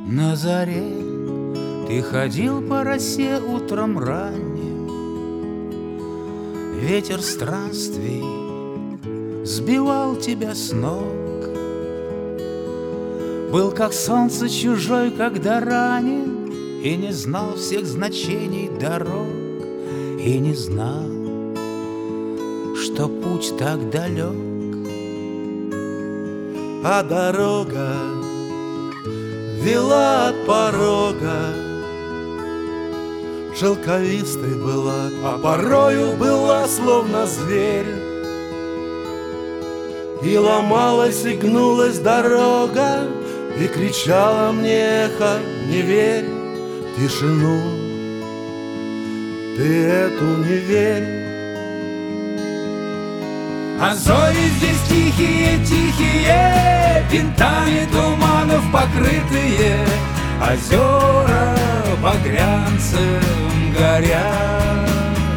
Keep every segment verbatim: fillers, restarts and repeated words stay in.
На заре ты ходил по росе утром ранним, ветер странствий сбивал тебя с ног. Был как солнце чужой, когда ранен, и не знал всех значений дорог, и не знал, что путь так далек. А дорога вела от порога, шелковистой была, а порою была словно зверь. И ломалась, и гнулась дорога, и кричала мне эхо: не верь в тишину, ты эту не верь. А зори здесь тихие, тихие, винтами туманов покрытые, озера багрянцем горят.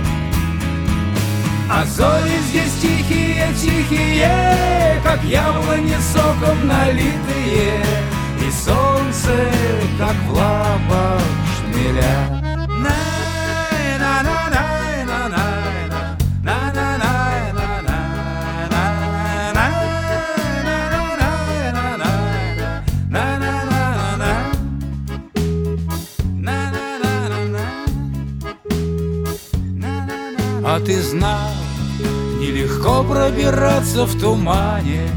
А зори здесь тихие, тихие, как яблони соком налитые, и солнце, как в лапах шмеля. А ты знал, нелегко пробираться в тумане.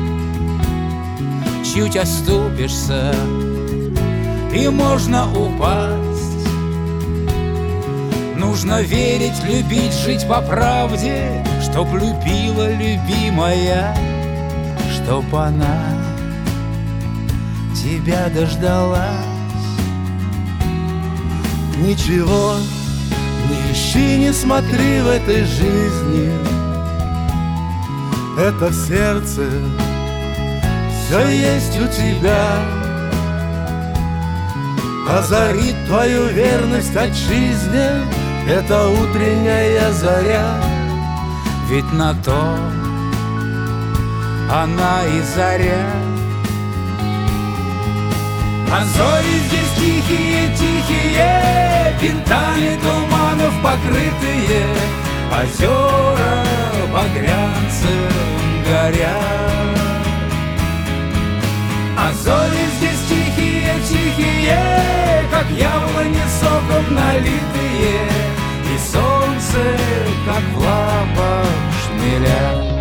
Чуть оступишься, и можно упасть. Нужно верить, любить, жить по правде, чтоб любила любимая, чтоб она тебя дождалась. Ничего не ищи, не смотри в этой жизни, это в сердце все есть у тебя. Озарит твою верность отчизне эта утренняя заря. Ведь на то она и заря. А зори здесь тихие, тихие, винтами туманов покрытые, озера багрянцем горят. А зори здесь тихие, тихие, как яблони соком налитые, и солнце, как в лапах шмеля.